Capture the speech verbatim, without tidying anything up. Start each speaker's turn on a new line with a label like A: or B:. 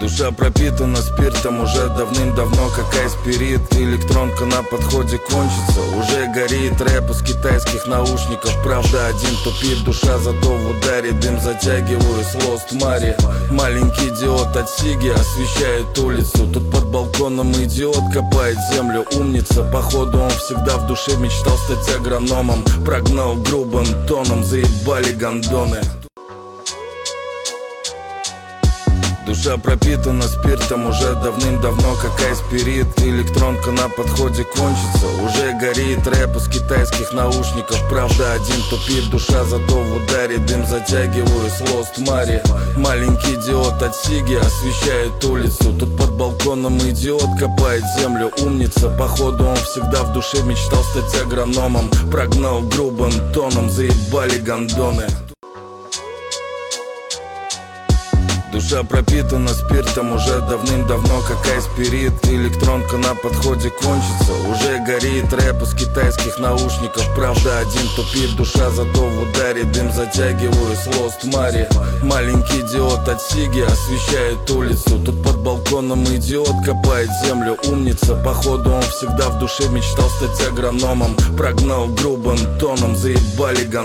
A: Душа пропитана спиртом уже давным-давно, как айспирит. Электронка на подходе кончится, уже горит рэп из китайских наушников. Правда, один тупит, душа зато в ударе. Дым затягиваю с Lost Мари. Маленький диод от Сиги освещает улицу. Тут под балконом идиот копает землю, умница. Походу он всегда в душе мечтал стать агрономом. Прогнал грубым тоном, заебали гондоны. Душа пропитана спиртом уже давным-давно, как айспирит. Электронка на подходе кончится, уже горит рэп из китайских наушников. Правда, один тупит, душа зато в ударе. Дым затягиваю с Lost Мари. Маленький диод от Сиги освещает улицу. Тут под балконом идиот копает землю, умница. Походу он всегда в душе мечтал стать агрономом. Прогнал грубым тоном, заебали гондоны. Душа пропитана спиртом уже давным-давно, как айспирит. Электронка на подходе кончится, уже горит рэп из китайских наушников. Правда, один тупит, душа зато в ударе. Дым затягиваю с Lost Мари. Маленький диод от Сиги освещает улицу. Тут под балконом идиот копает землю, умница. Походу он всегда в душе мечтал стать агрономом. Прогнал грубым тоном, заебали гондоны.